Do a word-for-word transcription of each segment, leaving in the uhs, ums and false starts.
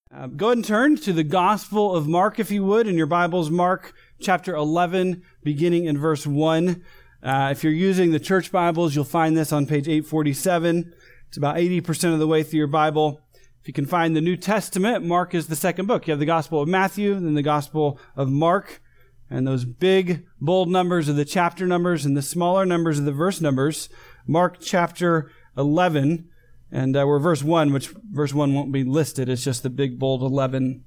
Uh, go ahead and turn to the Gospel of Mark, if you would, in your Bibles, Mark chapter eleven, beginning in verse one. Uh, if you're using the church Bibles, you'll find this on page eight forty-seven. It's about eighty percent of the way through your Bible. If you can find the New Testament, Mark is the second book. You have the Gospel of Matthew, then the Gospel of Mark. And those big, bold numbers are the chapter numbers, and the smaller numbers are the verse numbers. Mark chapter eleven. And uh, we're verse one, which verse one won't be listed. It's just the big, bold eleven.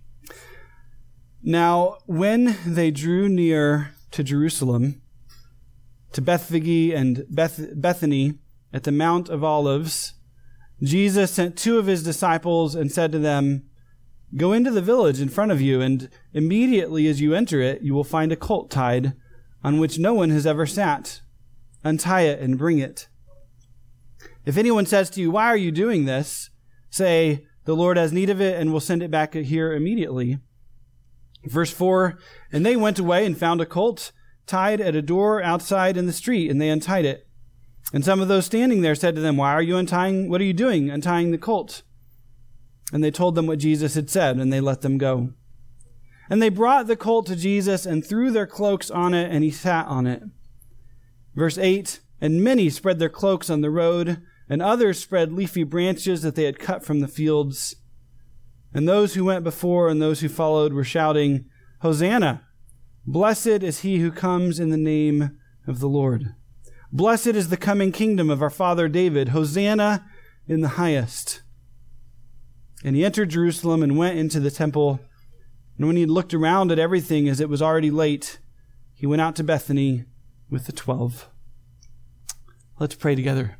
Now, when they drew near to Jerusalem, to Bethphage and Beth- Bethany at the Mount of Olives, Jesus sent two of his disciples and said to them, "Go into the village in front of you, and immediately as you enter it, you will find a colt tied, on which no one has ever sat. Untie it and bring it. If anyone says to you, 'Why are you doing this?' say, 'The Lord has need of it, and will send it back here immediately.'" Verse four, "And they went away and found a colt tied at a door outside in the street, and they untied it. And some of those standing there said to them, 'Why are you untying? What are you doing, untying the colt?' And they told them what Jesus had said, and they let them go. And they brought the colt to Jesus and threw their cloaks on it, and he sat on it." Verse eight, "And many spread their cloaks on the road, and others spread leafy branches that they had cut from the fields. And those who went before and those who followed were shouting, 'Hosanna! Blessed is he who comes in the name of the Lord. Blessed is the coming kingdom of our father David. Hosanna in the highest.' And he entered Jerusalem and went into the temple. And when he had looked around at everything, as it was already late, he went out to Bethany with the twelve." Let's pray together.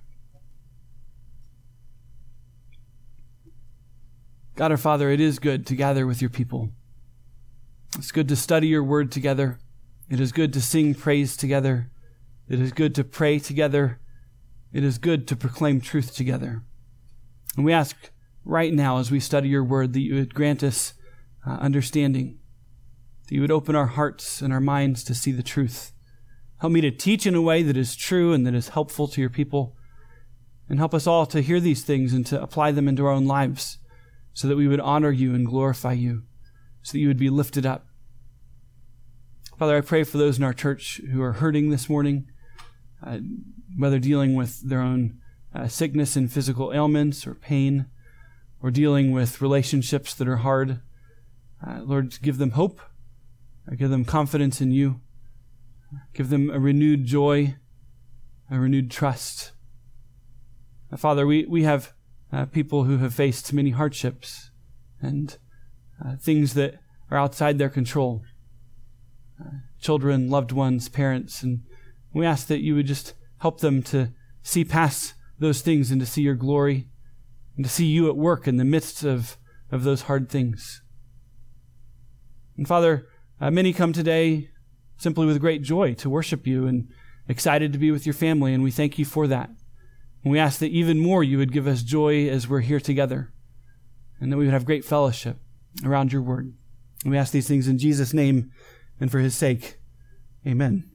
God our Father, it is good to gather with your people. It's good to study your word together. It is good to sing praise together. It is good to pray together. It is good to proclaim truth together. And we ask right now as we study your word that you would grant us uh, understanding, that you would open our hearts and our minds to see the truth. Help me to teach in a way that is true and that is helpful to your people. And help us all to hear these things and to apply them into our own lives, so that we would honor you and glorify you, so that you would be lifted up. Father, I pray for those in our church who are hurting this morning, uh, whether dealing with their own uh, sickness and physical ailments or pain, or dealing with relationships that are hard. Uh, Lord, give them hope. Uh, give them confidence in you. Give them a renewed joy, a renewed trust. Uh, Father, we, we have Uh, people who have faced many hardships and uh, things that are outside their control. Uh, children, loved ones, parents. And we ask that you would just help them to see past those things and to see your glory and to see you at work in the midst of, of those hard things. And Father, uh, many come today simply with great joy to worship you and excited to be with your family, and we thank you for that. And we ask that even more you would give us joy as we're here together, and that we would have great fellowship around your word. And we ask these things in Jesus' name and for his sake. Amen.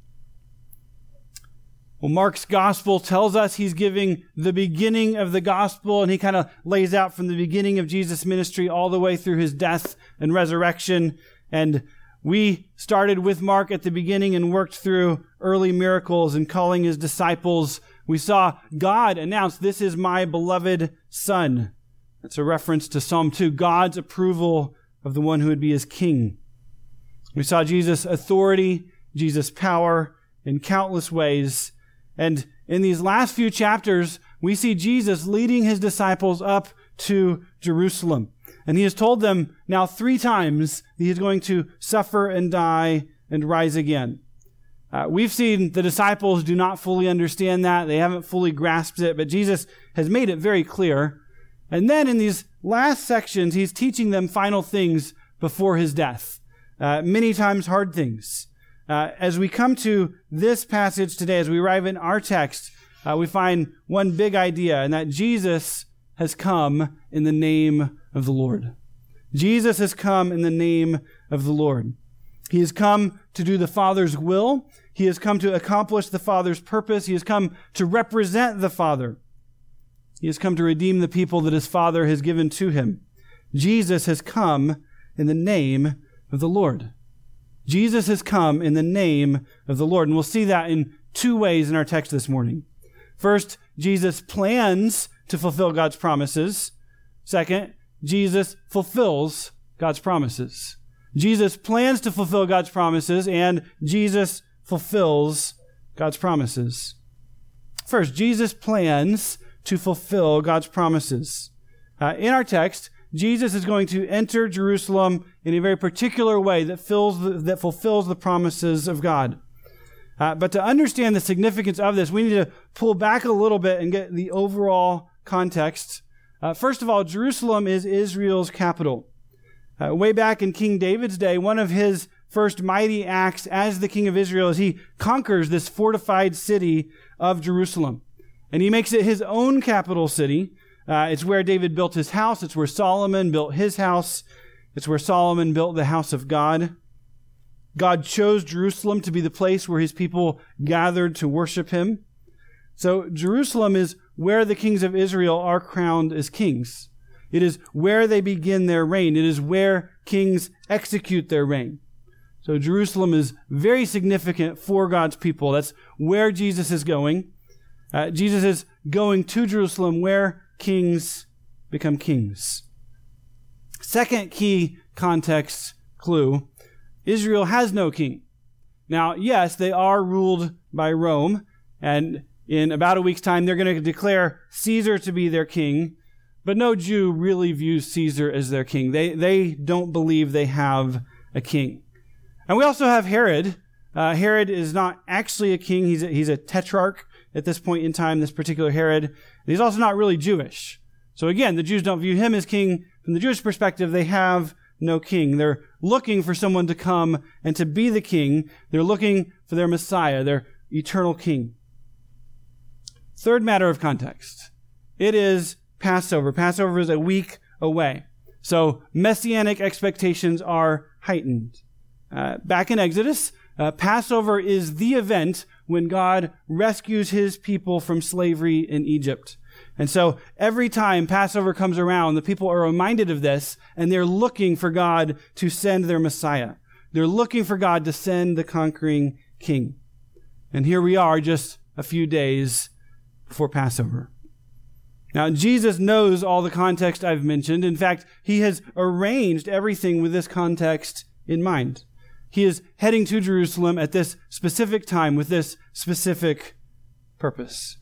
Well, Mark's gospel tells us he's giving the beginning of the gospel, and he kind of lays out from the beginning of Jesus' ministry all the way through his death and resurrection. And we started with Mark at the beginning and worked through early miracles and calling his disciples. We saw God announce, "This is my beloved Son." That's a reference to Psalm two, God's approval of the one who would be his king. We saw Jesus' authority, Jesus' power in countless ways. And in these last few chapters, we see Jesus leading his disciples up to Jerusalem. And he has told them now three times that he is going to suffer and die and rise again. Uh, we've seen the disciples do not fully understand that. They haven't fully grasped it, but Jesus has made it very clear. And then in these last sections, he's teaching them final things before his death. Uh, many times hard things. Uh, as we come to this passage today, as we arrive in our text, uh, we find one big idea, and that Jesus has come in the name of the Lord. Jesus has come in the name of the Lord. He has come to do the Father's will. He has come to accomplish the Father's purpose. He has come to represent the Father. He has come to redeem the people that his Father has given to him. Jesus has come in the name of the Lord. Jesus has come in the name of the Lord. And we'll see that in two ways in our text this morning. First, Jesus plans to fulfill God's promises. Second, Jesus fulfills God's promises. Jesus plans to fulfill God's promises, and Jesus fulfills God's promises. First, Jesus plans to fulfill God's promises. Uh, in our text, Jesus is going to enter Jerusalem in a very particular way that fills the, that fulfills the promises of God. Uh, but to understand the significance of this, we need to pull back a little bit and get the overall context. Uh, first of all, Jerusalem is Israel's capital. Uh, way back in King David's day, one of his first mighty acts as the king of Israel is he conquers this fortified city of Jerusalem. And he makes it his own capital city. Uh, it's where David built his house. It's where Solomon built his house. It's where Solomon built the house of God. God chose Jerusalem to be the place where his people gathered to worship him. So Jerusalem is where the kings of Israel are crowned as kings. It is where they begin their reign. It is where kings execute their reign. So Jerusalem is very significant for God's people. That's where Jesus is going. Uh, Jesus is going to Jerusalem where kings become kings. Second key context clue, Israel has no king. Now, yes, they are ruled by Rome, and in about a week's time, they're going to declare Caesar to be their king, but no Jew really views Caesar as their king. They, they don't believe they have a king. And we also have Herod. Uh, Herod is not actually a king. He's a, he's a tetrarch at this point in time, this particular Herod. And he's also not really Jewish. So again, the Jews don't view him as king. From the Jewish perspective, they have no king. They're looking for someone to come and to be the king. They're looking for their Messiah, their eternal king. Third matter of context. It is Passover. Passover is a week away. So messianic expectations are heightened. Uh, back in Exodus, uh, Passover is the event when God rescues his people from slavery in Egypt. And so every time Passover comes around, the people are reminded of this, and they're looking for God to send their Messiah. They're looking for God to send the conquering king. And here we are just a few days before Passover. Now, Jesus knows all the context I've mentioned. In fact, he has arranged everything with this context in mind. He is heading to Jerusalem at this specific time with this specific purpose.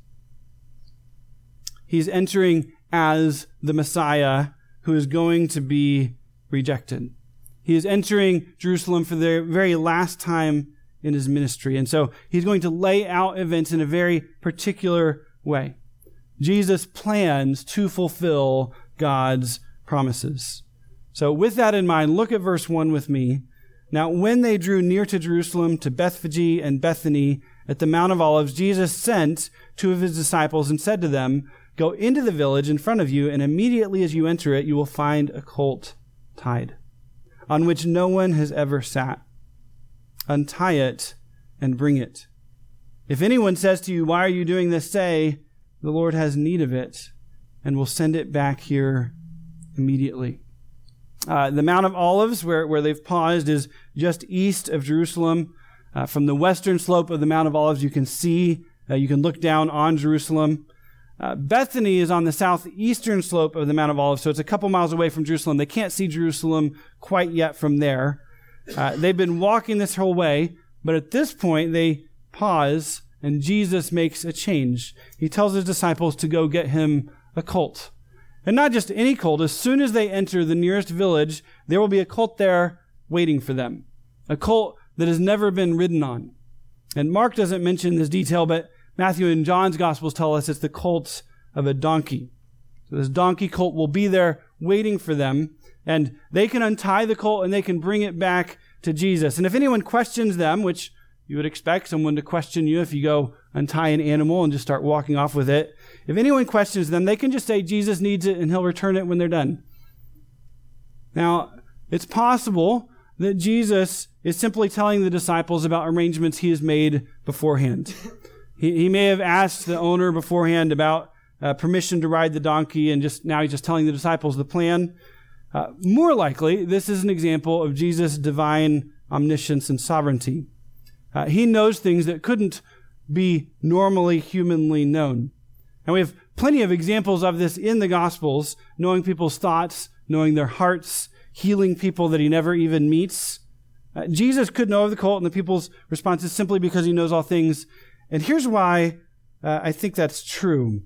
He's entering as the Messiah who is going to be rejected. He is entering Jerusalem for the very last time in his ministry. And so he's going to lay out events in a very particular way. Jesus plans to fulfill God's promises. So with that in mind, look at verse one with me. Now, when they drew near to Jerusalem, to Bethphage and Bethany at the Mount of Olives, Jesus sent two of his disciples and said to them, "Go into the village in front of you, and immediately as you enter it, you will find a colt tied, on which no one has ever sat. Untie it and bring it. If anyone says to you, 'Why are you doing this?' say, 'The Lord has need of it, and will send it back here immediately.'" Uh, the Mount of Olives, where, where they've paused, is just east of Jerusalem. Uh, from the western slope of the Mount of Olives, you can see, uh, you can look down on Jerusalem. Uh, Bethany is on the southeastern slope of the Mount of Olives, so it's a couple miles away from Jerusalem. They can't see Jerusalem quite yet from there. Uh, they've been walking this whole way, but at this point, they pause, and Jesus makes a change. He tells his disciples to go get him a colt. And not just any colt. As soon as they enter the nearest village, there will be a colt there waiting for them. A colt that has never been ridden on. And Mark doesn't mention this detail, but Matthew and John's Gospels tell us it's the colt of a donkey. So this donkey colt will be there waiting for them, and they can untie the colt and they can bring it back to Jesus. And if anyone questions them, which you would expect someone to question you if you go untie an animal and just start walking off with it. If anyone questions them, they can just say Jesus needs it and he'll return it when they're done. Now, it's possible that Jesus is simply telling the disciples about arrangements he has made beforehand. He, he may have asked the owner beforehand about uh, permission to ride the donkey, and just now he's just telling the disciples the plan. Uh, more likely, this is an example of Jesus' divine omniscience and sovereignty. Uh, he knows things that couldn't be normally humanly known. And we have plenty of examples of this in the Gospels, knowing people's thoughts, knowing their hearts, healing people that he never even meets. Uh, Jesus could know of the cult and the people's responses simply because he knows all things. And here's why uh, I think that's true.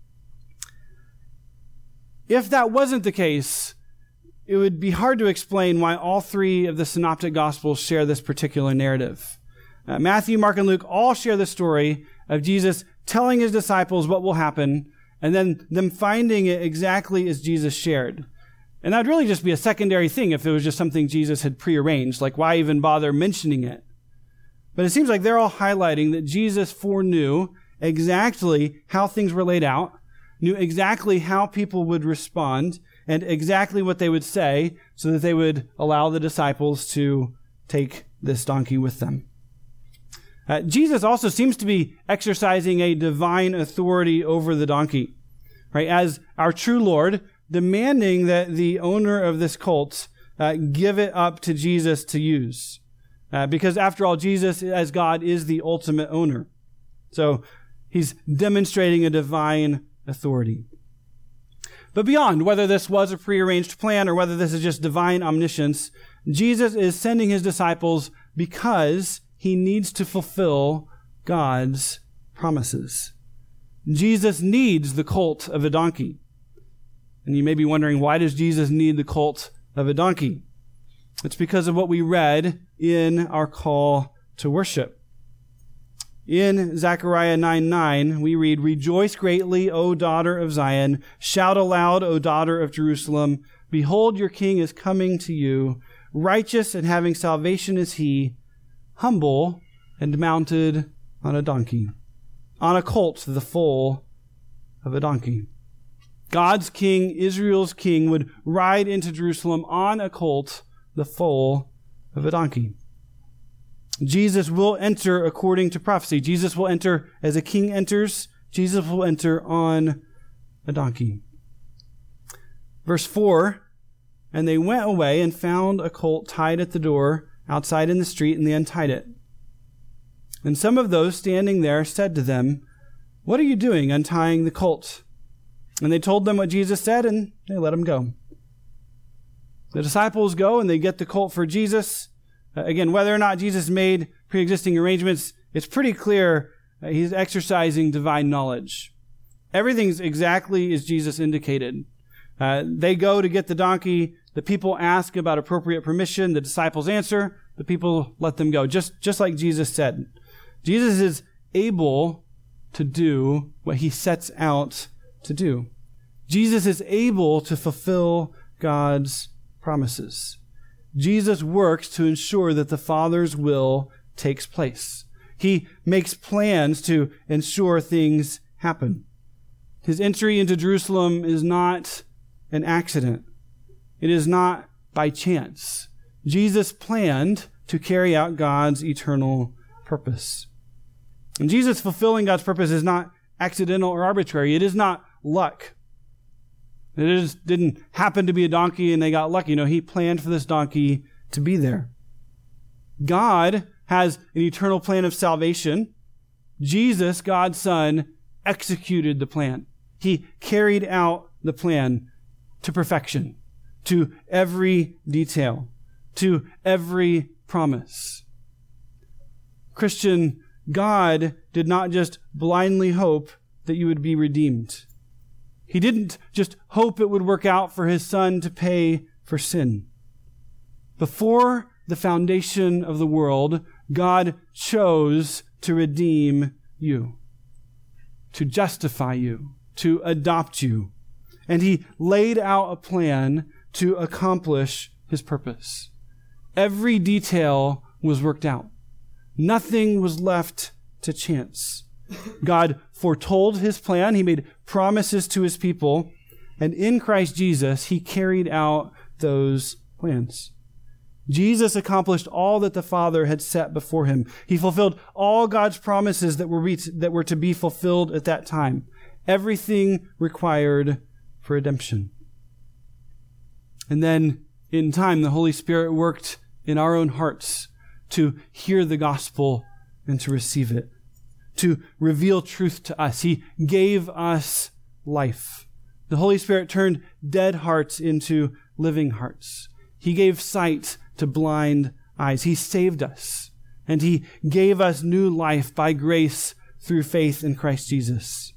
If that wasn't the case, it would be hard to explain why all three of the synoptic Gospels share this particular narrative. Uh, Matthew, Mark, and Luke all share the story of Jesus telling his disciples what will happen, and then them finding it exactly as Jesus shared. And that would really just be a secondary thing if it was just something Jesus had prearranged. Like, why even bother mentioning it? But it seems like they're all highlighting that Jesus foreknew exactly how things were laid out, knew exactly how people would respond, and exactly what they would say so that they would allow the disciples to take this donkey with them. Uh, Jesus also seems to be exercising a divine authority over the donkey, right? As our true Lord, demanding that the owner of this colt uh, give it up to Jesus to use. Uh, because after all, Jesus, as God, is the ultimate owner. So he's demonstrating a divine authority. But beyond whether this was a prearranged plan or whether this is just divine omniscience, Jesus is sending his disciples because he needs to fulfill God's promises. Jesus needs the colt of a donkey. And you may be wondering, why does Jesus need the colt of a donkey? It's because of what we read in our call to worship. In Zechariah nine nine, we read, "Rejoice greatly, O daughter of Zion. Shout aloud, O daughter of Jerusalem. Behold, your king is coming to you. Righteous and having salvation is he, humble and mounted on a donkey, on a colt, the foal of a donkey." God's king, Israel's king, would ride into Jerusalem on a colt, the foal of a donkey. Jesus will enter according to prophecy. Jesus will enter as a king enters. Jesus will enter on a donkey. Verse four, "And they went away and found a colt tied at the door outside in the street, and they untied it. And some of those standing there said to them, 'What are you doing untying the colt?' And they told them what Jesus said, and they let him go." The disciples go and they get the colt for Jesus. Uh, again, whether or not Jesus made pre-existing arrangements, it's pretty clear uh, he's exercising divine knowledge. Everything's exactly as Jesus indicated. Uh, they go to get the donkey. The people ask about appropriate permission. The disciples answer. The people let them go, just, just like Jesus said. Jesus is able to do what he sets out to do. Jesus is able to fulfill God's promises. Jesus works to ensure that the Father's will takes place. He makes plans to ensure things happen. His entry into Jerusalem is not an accident. It is not by chance. Jesus planned to carry out God's eternal purpose. And Jesus fulfilling God's purpose is not accidental or arbitrary. It is not luck. It just didn't happen to be a donkey and they got lucky. No, he planned for this donkey to be there. God has an eternal plan of salvation. Jesus, God's Son, executed the plan. He carried out the plan to perfection, to every detail, to every promise. Christian, God did not just blindly hope that you would be redeemed. He didn't just hope it would work out for his Son to pay for sin. Before the foundation of the world, God chose to redeem you, to justify you, to adopt you. And he laid out a plan to accomplish his purpose. Every detail was worked out. Nothing was left to chance. God foretold his plan. He made promises to his people. And in Christ Jesus, he carried out those plans. Jesus accomplished all that the Father had set before him. He fulfilled all God's promises that were, that were to be fulfilled at that time. Everything required for redemption. And then in time, the Holy Spirit worked in our own hearts to hear the gospel and to receive it, to reveal truth to us. He gave us life. The Holy Spirit turned dead hearts into living hearts. He gave sight to blind eyes. He saved us, and He gave us new life by grace through faith in Christ Jesus.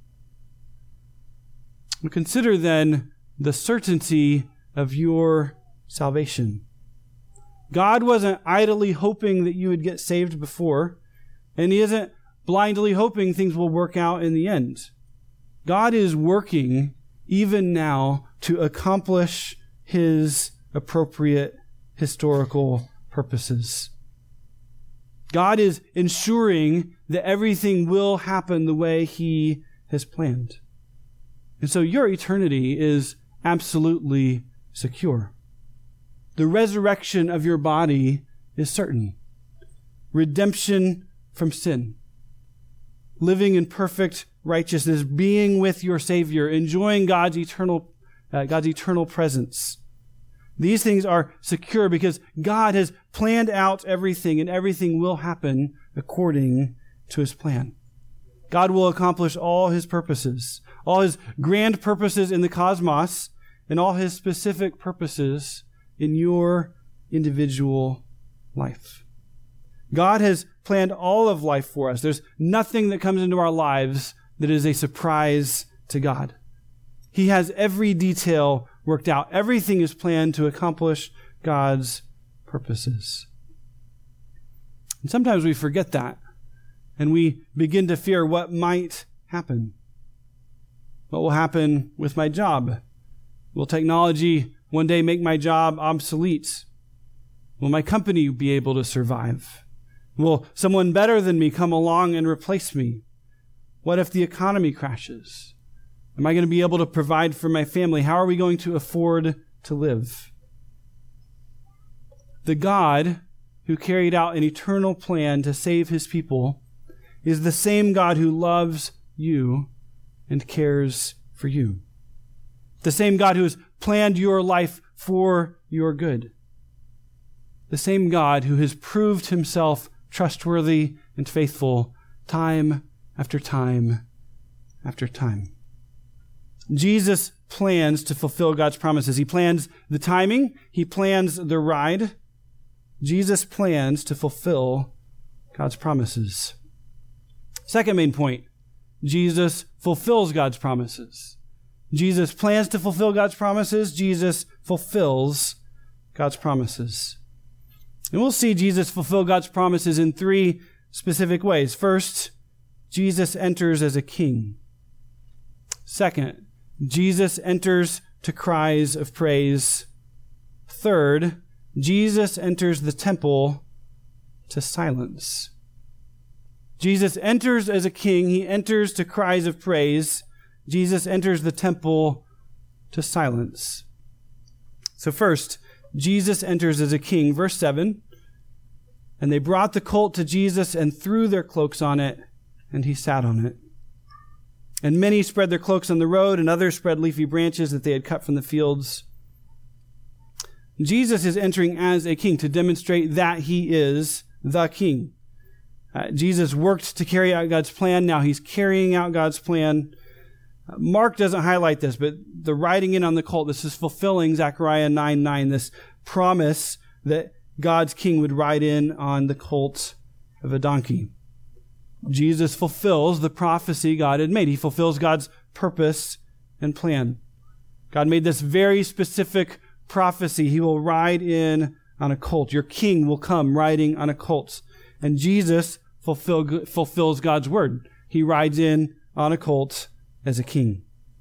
Consider then the certainty of your salvation. God wasn't idly hoping that you would get saved before, and He isn't blindly hoping things will work out in the end. God is working even now to accomplish His appropriate historical purposes. God is ensuring that everything will happen the way He has planned. And so your eternity is absolutely secure. The resurrection of your body is certain. Redemption from sin. Living in perfect righteousness, being with your Savior, enjoying God's eternal, uh, God's eternal presence. These things are secure because God has planned out everything, and everything will happen according to His plan. God will accomplish all His purposes, all His grand purposes in the cosmos, and all His specific purposes in your individual life. God has planned all of life for us. There's nothing that comes into our lives that is a surprise to God. He has every detail worked out. Everything is planned to accomplish God's purposes. And sometimes we forget that, and we begin to fear what might happen. What will happen with my job? Will technology one day make my job obsolete? Will my company be able to survive? Will someone better than me come along and replace me? What if the economy crashes? Am I going to be able to provide for my family? How are we going to afford to live? The God who carried out an eternal plan to save His people is the same God who loves you and cares for you. The same God who has planned your life for your good. The same God who has proved Himself trustworthy and faithful time after time after time. Jesus plans to fulfill God's promises. He plans the timing. He plans the ride. Jesus plans to fulfill God's promises. Second main point, Jesus fulfills God's promises. Jesus plans to fulfill God's promises. Jesus fulfills God's promises. And we'll see Jesus fulfill God's promises in three specific ways. First, Jesus enters as a king. Second, Jesus enters to cries of praise. Third, Jesus enters the temple to silence. Jesus enters as a king. He enters to cries of praise. Jesus enters the temple to silence. So first, Jesus enters as a king. Verse seven, and they brought the colt to Jesus and threw their cloaks on it, and He sat on it. And many spread their cloaks on the road, and others spread leafy branches that they had cut from the fields. Jesus is entering as a king to demonstrate that He is the king. Uh, Jesus worked to carry out God's plan. Now He's carrying out God's plan. Uh, Mark doesn't highlight this, but the riding in on the colt, this is fulfilling Zechariah nine nine, this promise that God's king would ride in on the colt of a donkey. Jesus fulfills the prophecy God had made. He fulfills God's purpose and plan. God made this very specific prophecy. He will ride in on a colt. Your king will come riding on a colt. And Jesus fulfill, fulfills God's word. He rides in on a colt as a king.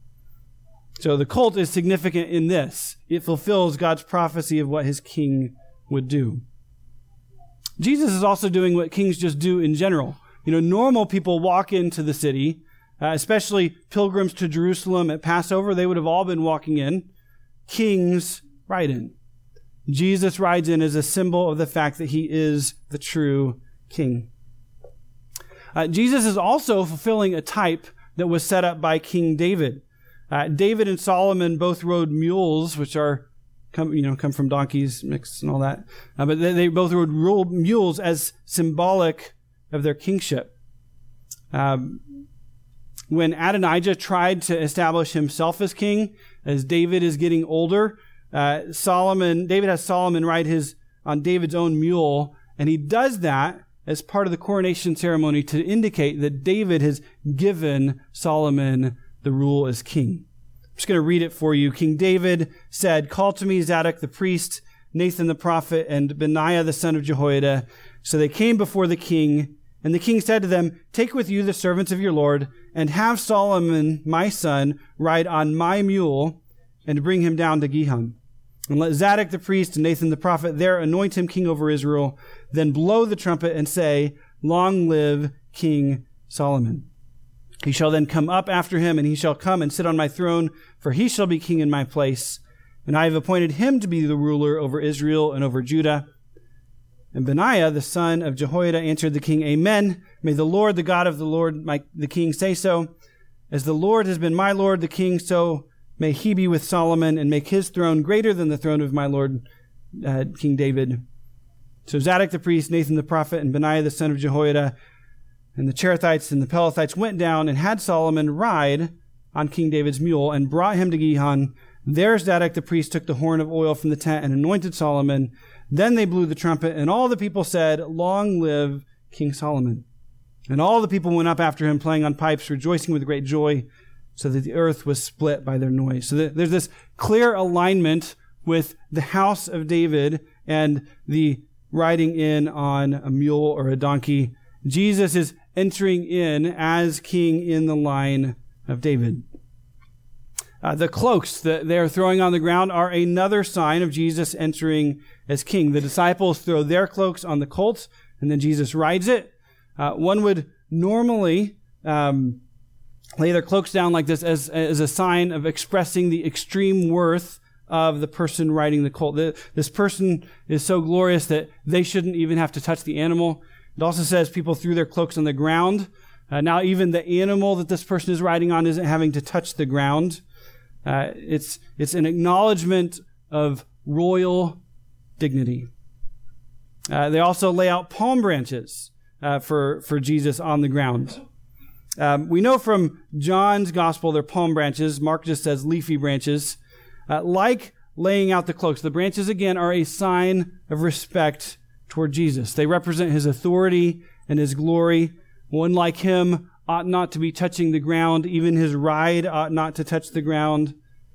So the colt is significant in this. It fulfills God's prophecy of what His king would do. Jesus is also doing what kings just do in general. You know, normal people walk into the city, uh, especially pilgrims to Jerusalem at Passover. They would have all been walking in. Kings ride in. Jesus rides in as a symbol of the fact that He is the true king. Uh, Jesus is also fulfilling a type that was set up by King David. Uh, David and Solomon both rode mules, which are come, you know, come from donkeys, mixed and all that. Uh, but they, they both would rule mules as symbolic of their kingship. Um, when Adonijah tried to establish himself as king, as David is getting older, uh, Solomon, David has Solomon ride his on David's own mule, and he does that as part of the coronation ceremony to indicate that David has given Solomon the rule as king. I'm just going to read it for you. King David said, "Call to me Zadok the priest, Nathan the prophet, and Benaiah the son of Jehoiada." So they came before the king, and the king said to them, "Take with you the servants of your Lord, and have Solomon, my son, ride on my mule, and bring him down to Gihon. And let Zadok the priest and Nathan the prophet there anoint him king over Israel. Then blow the trumpet and say, 'Long live King Solomon.' He shall then come up after him, and he shall come and sit on my throne, for he shall be king in my place. And I have appointed him to be the ruler over Israel and over Judah." And Benaiah, the son of Jehoiada, answered the king, "Amen. May the Lord, the God of the Lord, my, the king, say so. As the Lord has been my Lord, the king, so may he be with Solomon and make his throne greater than the throne of my Lord, uh, King David." So Zadok the priest, Nathan the prophet, and Benaiah the son of Jehoiada, and the Cherethites and the Pelethites went down and had Solomon ride on King David's mule and brought him to Gihon. There Zadok the priest took the horn of oil from the tent and anointed Solomon. Then they blew the trumpet, and all the people said, "Long live King Solomon." And all the people went up after him, playing on pipes, rejoicing with great joy, so that the earth was split by their noise. So there's this clear alignment with the house of David and the riding in on a mule or a donkey. Jesus is entering in as king in the line of David. Uh, the cloaks that they're throwing on the ground are another sign of Jesus entering as king. The disciples throw their cloaks on the colt, and then Jesus rides it. Uh, one would normally um, lay their cloaks down like this as, as a sign of expressing the extreme worth of the person riding the colt. The, this person is so glorious that they shouldn't even have to touch the animal. It also says people threw their cloaks on the ground. Uh, now even the animal that this person is riding on isn't having to touch the ground. Uh, it's it's an acknowledgement of royal dignity. Uh, they also lay out palm branches uh, for, for Jesus on the ground. Um, we know from John's gospel they're palm branches. Mark just says leafy branches. Uh, like laying out the cloaks, the branches again are a sign of respect toward Jesus. They represent his authority and his glory. One like him ought not to be touching the ground. Even his ride ought not to touch the ground.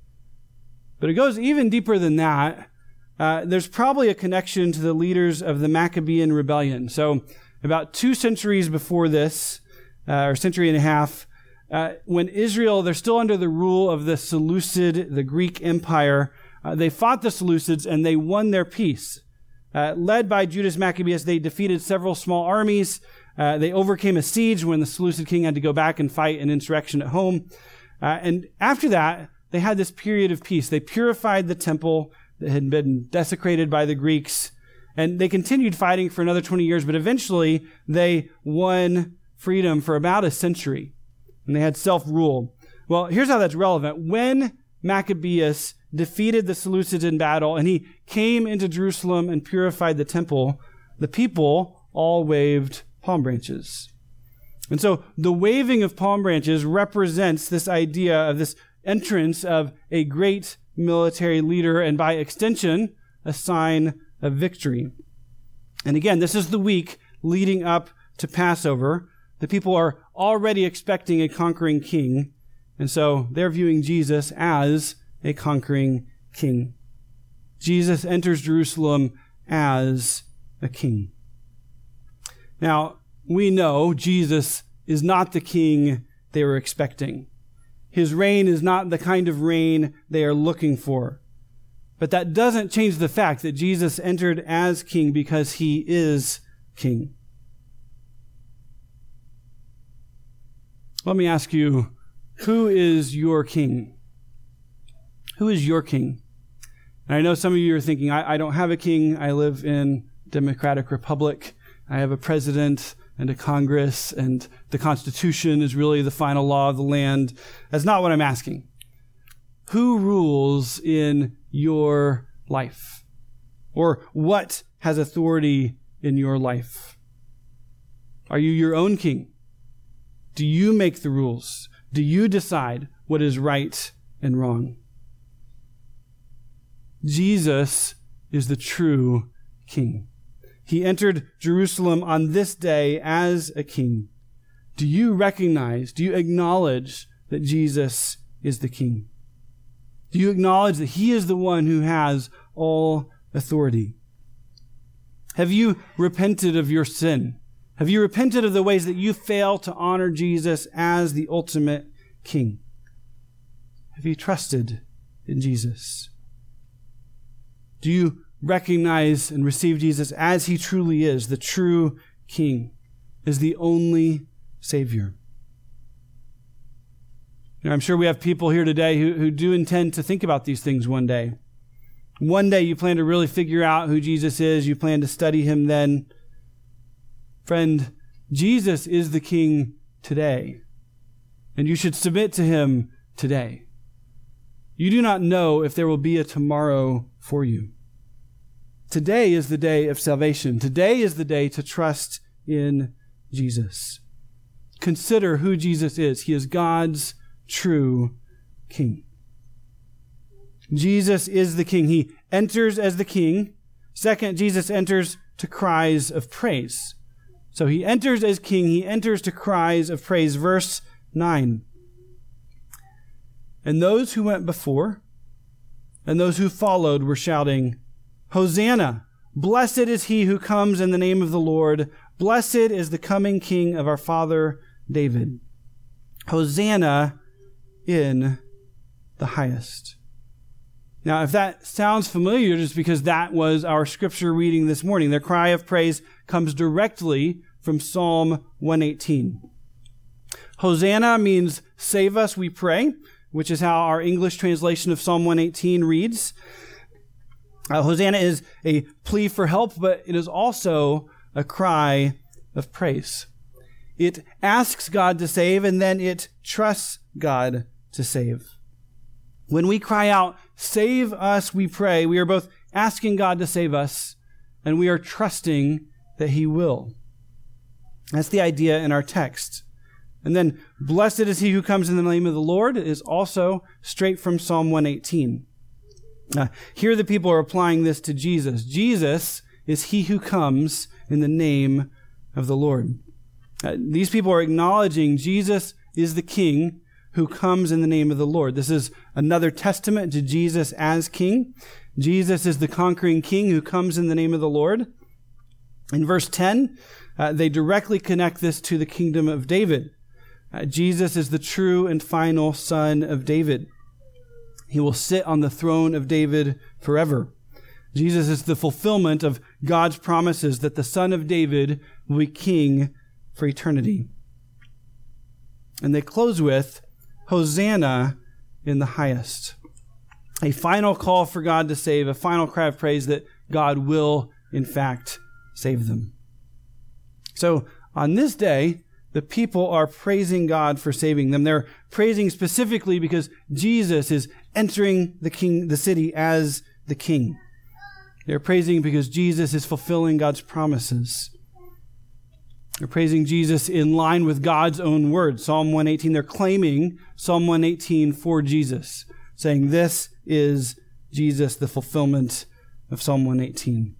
But it goes even deeper than that. Uh, there's probably a connection to the leaders of the Maccabean rebellion. So about two centuries before this, uh, or century and a half, uh, when Israel, they're still under the rule of the Seleucid, the Greek Empire, uh, they fought the Seleucids and they won their peace. Uh, led by Judas Maccabeus, they defeated several small armies. Uh, they overcame a siege when the Seleucid king had to go back and fight an insurrection at home. Uh, and after that, they had this period of peace. They purified the temple that had been desecrated by the Greeks. And they continued fighting for another twenty years, but eventually they won freedom for about a century. And they had self-rule. Well, here's how that's relevant. When Maccabeus defeated the Seleucids in battle and he came into Jerusalem and purified the temple, the people all waved palm branches. And so the waving of palm branches represents this idea of this entrance of a great military leader and by extension, a sign of victory. And again, this is the week leading up to Passover. The people are already expecting a conquering king. And so they're viewing Jesus as a conquering king. Jesus enters Jerusalem as a king. Now, we know Jesus is not the king they were expecting. His reign is not the kind of reign they are looking for. But that doesn't change the fact that Jesus entered as king because he is king. Let me ask you, who is your king? Who is your king? And I know some of you are thinking, I, I don't have a king. I live in a democratic republic. I have a president and a Congress, and the Constitution is really the final law of the land. That's not what I'm asking. Who rules in your life? Or what has authority in your life? Are you your own king? Do you make the rules? Do you decide what is right and wrong? Jesus is the true king. He entered Jerusalem on this day as a king. Do you recognize, do you acknowledge that Jesus is the king? Do you acknowledge that he is the one who has all authority? Have you repented of your sin? Have you repented of the ways that you fail to honor Jesus as the ultimate king? Have you trusted in Jesus? Do you recognize and receive Jesus as he truly is, the true king, as the only Savior? You know, I'm sure we have people here today who, who do intend to think about these things one day. One day you plan to really figure out who Jesus is. You plan to study him then. Friend, Jesus is the king today, and you should submit to him today. You do not know if there will be a tomorrow for you. Today is the day of salvation. Today is the day to trust in Jesus. Consider who Jesus is. He is God's true king. Jesus is the king. He enters as the king. Second, Jesus enters to cries of praise. So he enters as king. He enters to cries of praise. Verse nine. And those who went before and those who followed were shouting, Hosanna! Blessed is he who comes in the name of the Lord. Blessed is the coming king of our father David. Hosanna in the highest. Now, if that sounds familiar, just because that was our scripture reading this morning, their cry of praise comes directly from Psalm one eighteen. Hosanna means save us, we pray, which is how our English translation of Psalm one eighteen reads. Uh, Hosanna is a plea for help, but it is also a cry of praise. It asks God to save, and then it trusts God to save. When we cry out, save us, we pray, we are both asking God to save us, and we are trusting that he will. That's the idea in our text. And then, blessed is he who comes in the name of the Lord is also straight from Psalm one eighteen. Uh, here the people are applying this to Jesus. Jesus is he who comes in the name of the Lord. Uh, these people are acknowledging Jesus is the king who comes in the name of the Lord. This is another testament to Jesus as king. Jesus is the conquering king who comes in the name of the Lord. In verse ten, uh, they directly connect this to the kingdom of David. Uh, Jesus is the true and final son of David. He will sit on the throne of David forever. Jesus is the fulfillment of God's promises that the son of David will be king for eternity. And they close with, Hosanna in the highest. A final call for God to save, a final cry of praise that God will, in fact, save them. So, on this day, the people are praising God for saving them. They're praising specifically because Jesus is entering the king, the city as the king. They're praising because Jesus is fulfilling God's promises. They're praising Jesus in line with God's own word. Psalm one eighteen, they're claiming Psalm one eighteen for Jesus, saying this is Jesus, the fulfillment of Psalm one eighteen.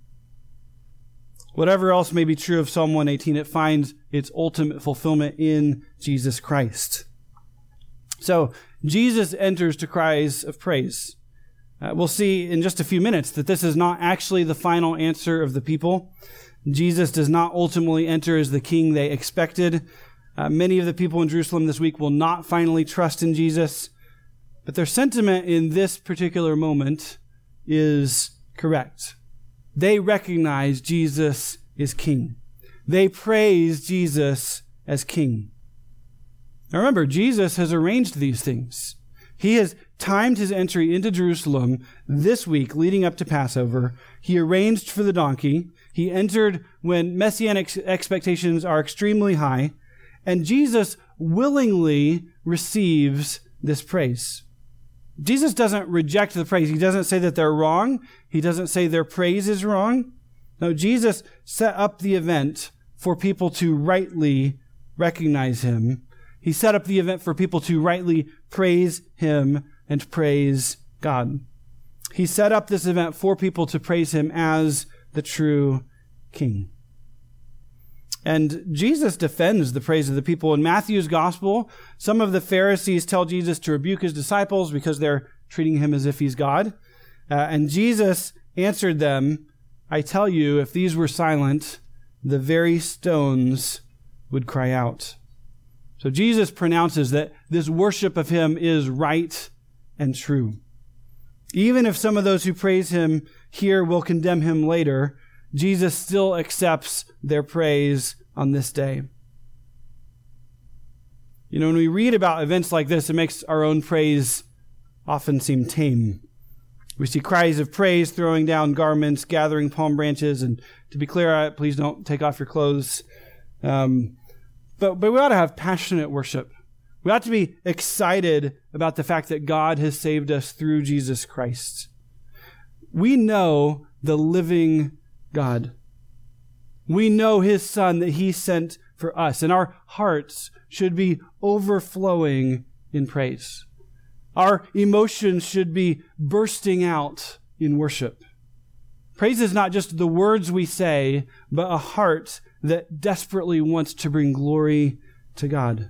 Whatever else may be true of Psalm one eighteen, it finds its ultimate fulfillment in Jesus Christ. So, Jesus enters to cries of praise. Uh, we'll see in just a few minutes that this is not actually the final answer of the people. Jesus does not ultimately enter as the king they expected. Uh, many of the people in Jerusalem this week will not finally trust in Jesus, but their sentiment in this particular moment is correct. They recognize Jesus is king. They praise Jesus as king. Now remember, Jesus has arranged these things. He has timed his entry into Jerusalem this week leading up to Passover. He arranged for the donkey. He entered when messianic expectations are extremely high. And Jesus willingly receives this praise. Jesus doesn't reject the praise. He doesn't say that they're wrong. He doesn't say their praise is wrong. No, Jesus set up the event for people to rightly recognize him. He set up the event for people to rightly praise him and praise God. He set up this event for people to praise him as the true King. And Jesus defends the praise of the people. In Matthew's gospel, some of the Pharisees tell Jesus to rebuke his disciples because they're treating him as if he's God. Uh, and Jesus answered them, I tell you, if these were silent, the very stones would cry out. So Jesus pronounces that this worship of him is right and true. Even if some of those who praise him here will condemn him later, Jesus still accepts their praise on this day. You know, when we read about events like this, it makes our own praise often seem tame. We see cries of praise, throwing down garments, gathering palm branches, and to be clear, please don't take off your clothes. Um, but, but we ought to have passionate worship. We ought to be excited about the fact that God has saved us through Jesus Christ. We know the living God. We know his Son that he sent for us, and our hearts should be overflowing in praise. Our emotions should be bursting out in worship. Praise is not just the words we say, but a heart that desperately wants to bring glory to God.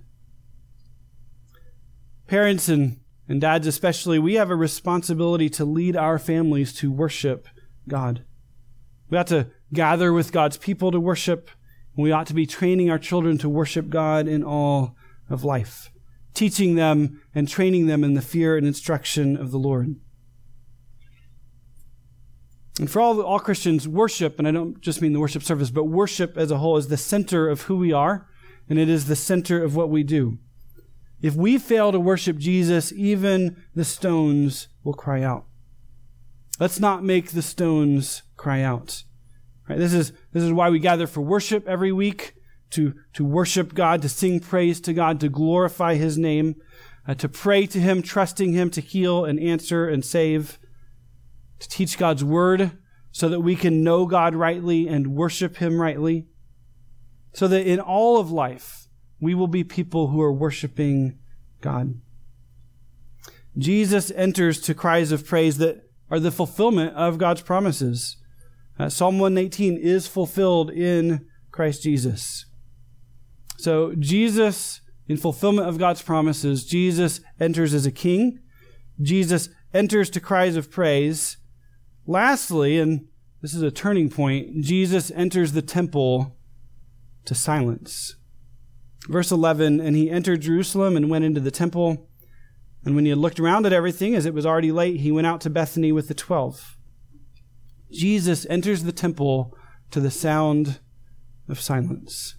Parents and, and dads especially, we have a responsibility to lead our families to worship God. We ought to gather with God's people to worship. And we ought to be training our children to worship God in all of life, teaching them and training them in the fear and instruction of the Lord. And for all, all Christians, worship, and I don't just mean the worship service, but worship as a whole is the center of who we are, and it is the center of what we do. If we fail to worship Jesus, even the stones will cry out. Let's not make the stones cry out. Right? This is, this is why we gather for worship every week, to, to worship God, to sing praise to God, to glorify his name, uh, to pray to him, trusting him to heal and answer and save, to teach God's word so that we can know God rightly and worship him rightly, so that in all of life, we will be people who are worshiping God. Jesus enters to cries of praise that are the fulfillment of God's promises. Uh, Psalm one eighteen is fulfilled in Christ Jesus. So Jesus, in fulfillment of God's promises, Jesus enters as a king. Jesus enters to cries of praise. Lastly, and this is a turning point, Jesus enters the temple to silence. Verse eleven, and he entered Jerusalem and went into the temple. And when he had looked around at everything, as it was already late, he went out to Bethany with the twelve. Jesus enters the temple to the sound of silence.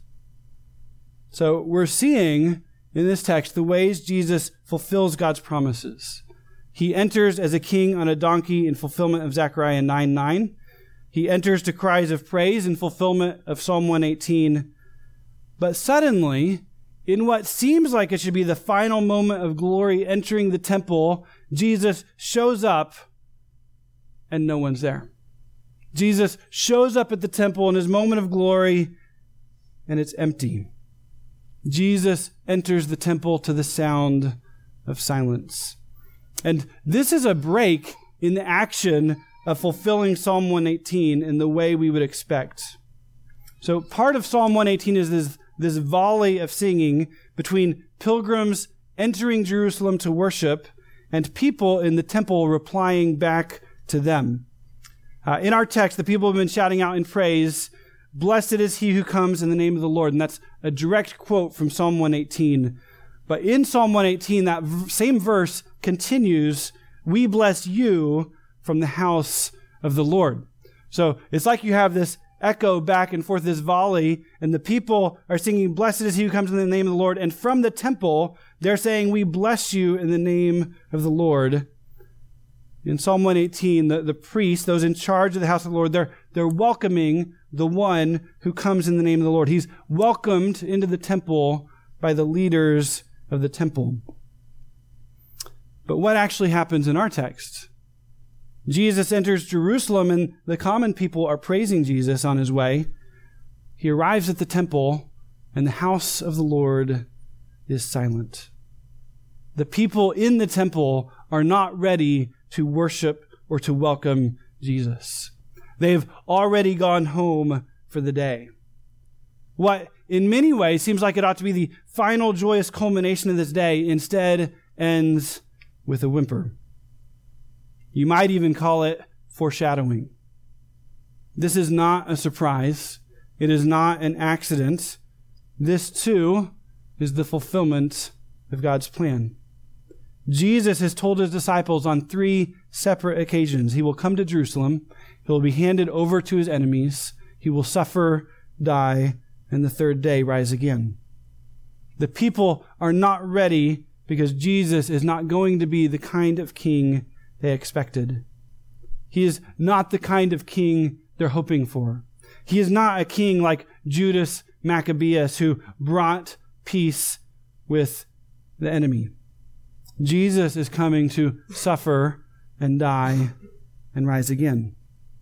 So we're seeing in this text the ways Jesus fulfills God's promises. He enters as a king on a donkey in fulfillment of Zechariah nine nine. He enters to cries of praise in fulfillment of Psalm one eighteen. But suddenly, in what seems like it should be the final moment of glory entering the temple, Jesus shows up and no one's there. Jesus shows up at the temple in his moment of glory and it's empty. Jesus enters the temple to the sound of silence. And this is a break in the action of fulfilling Psalm one eighteen in the way we would expect. So part of Psalm one eighteen is this, this volley of singing between pilgrims entering Jerusalem to worship and people in the temple replying back to them. Uh, in our text, the people have been shouting out in praise, "Blessed is he who comes in the name of the Lord." And that's a direct quote from Psalm one eighteen. But in Psalm one eighteen, that v- same verse continues, "We bless you from the house of the Lord." So it's like you have this echo back and forth, this volley, and the people are singing, "Blessed is he who comes in the name of the Lord." And from the temple, they're saying, "We bless you in the name of the Lord." In Psalm one eighteen, the, the priests, those in charge of the house of the Lord, they're, they're welcoming the one who comes in the name of the Lord. He's welcomed into the temple by the leaders of the temple. But what actually happens in our text? Jesus enters Jerusalem, and the common people are praising Jesus on his way. He arrives at the temple, and the house of the Lord is silent. The people in the temple are not ready to worship or to welcome Jesus. They've already gone home for the day. What in many ways seems like it ought to be the final joyous culmination of this day instead ends with a whimper. You might even call it foreshadowing. This is not a surprise. It is not an accident. This too is the fulfillment of God's plan. Jesus has told his disciples on three separate occasions he will come to Jerusalem, he will be handed over to his enemies, he will suffer, die, and the third day rise again. The people are not ready because Jesus is not going to be the kind of king they expected. He is not the kind of king they're hoping for. He is not a king like Judas Maccabeus who brought peace with the enemy. Jesus is coming to suffer and die and rise again.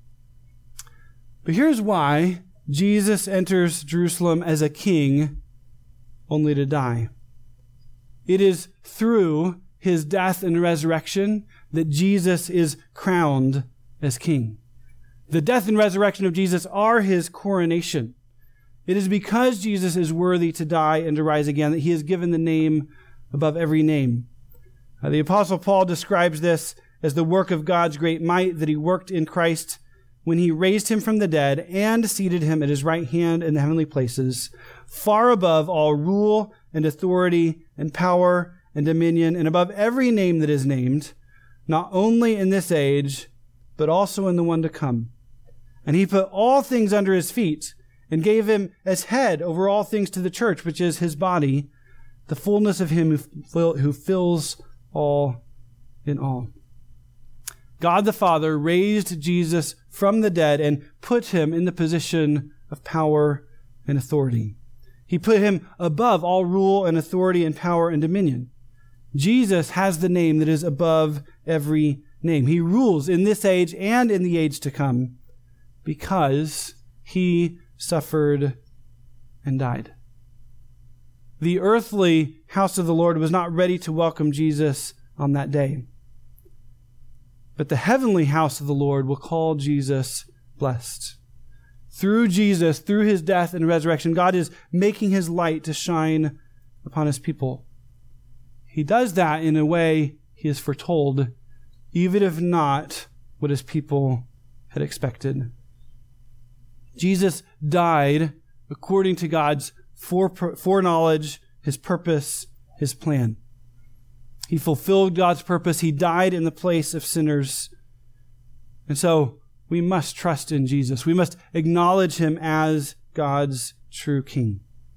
But here's why Jesus enters Jerusalem as a king only to die. It is through his death and resurrection that Jesus is crowned as king. The death and resurrection of Jesus are his coronation. It is because Jesus is worthy to die and to rise again that he is given the name above every name. Uh, the Apostle Paul describes this as the work of God's great might that he worked in Christ when he raised him from the dead and seated him at his right hand in the heavenly places, far above all rule and authority and power and dominion, and above every name that is named, not only in this age, but also in the one to come. And he put all things under his feet and gave him as head over all things to the church, which is his body, the fullness of him who, fill, who fills all in all. God the Father raised Jesus from the dead and put him in the position of power and authority. He put him above all rule and authority and power and dominion. Jesus has the name that is above every name. He rules in this age and in the age to come because he suffered and died. The earthly house of the Lord was not ready to welcome Jesus on that day. But the heavenly house of the Lord will call Jesus blessed. Through Jesus, through his death and resurrection, God is making his light to shine upon his people. He does that in a way he has foretold, even if not what his people had expected. Jesus died according to God's foreknowledge, his purpose, his plan. He fulfilled God's purpose. He died in the place of sinners. And so we must trust in Jesus. We must acknowledge him as God's true king.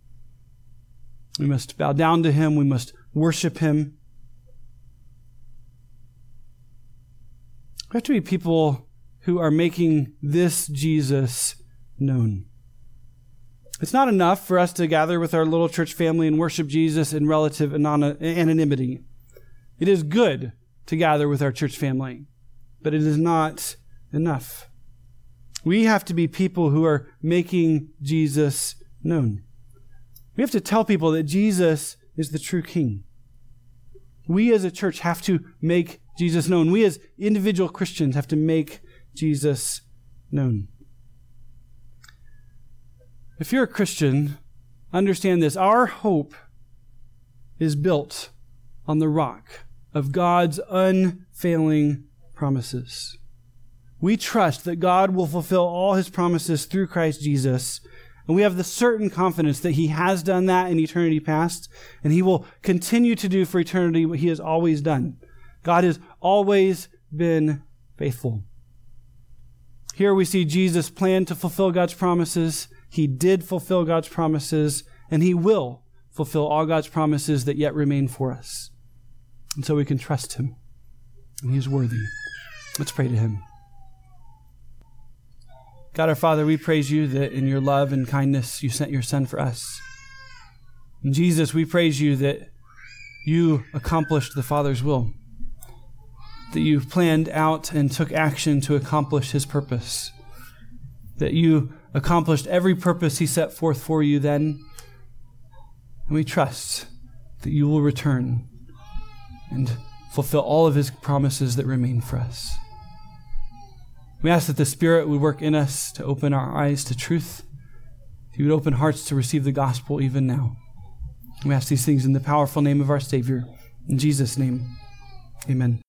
We must bow down to him. We must worship him. We have to be people who are making this Jesus known. It's not enough for us to gather with our little church family and worship Jesus in relative anonymity. It is good to gather with our church family, but it is not enough. We have to be people who are making Jesus known. We have to tell people that Jesus is the true king. We as a church have to make Jesus known. We as individual Christians have to make Jesus known. If you're a Christian, understand this. Our hope is built on the rock of God's unfailing promises. We trust that God will fulfill all his promises through Christ Jesus, and we have the certain confidence that he has done that in eternity past, and he will continue to do for eternity what he has always done. God has always been faithful. Here we see Jesus plan to fulfill God's promises. He did fulfill God's promises, and he will fulfill all God's promises that yet remain for us. And so we can trust him. And he is worthy. Let's pray to him. God our Father, we praise you that in your love and kindness you sent your Son for us. And Jesus, we praise you that you accomplished the Father's will. that you planned out and took action to accomplish his purpose, that you accomplished every purpose he set forth for you then. And we trust that you will return and fulfill all of his promises that remain for us. We ask that the Spirit would work in us to open our eyes to truth. He would open hearts to receive the gospel even now. We ask these things in the powerful name of our Savior. In Jesus' name, amen.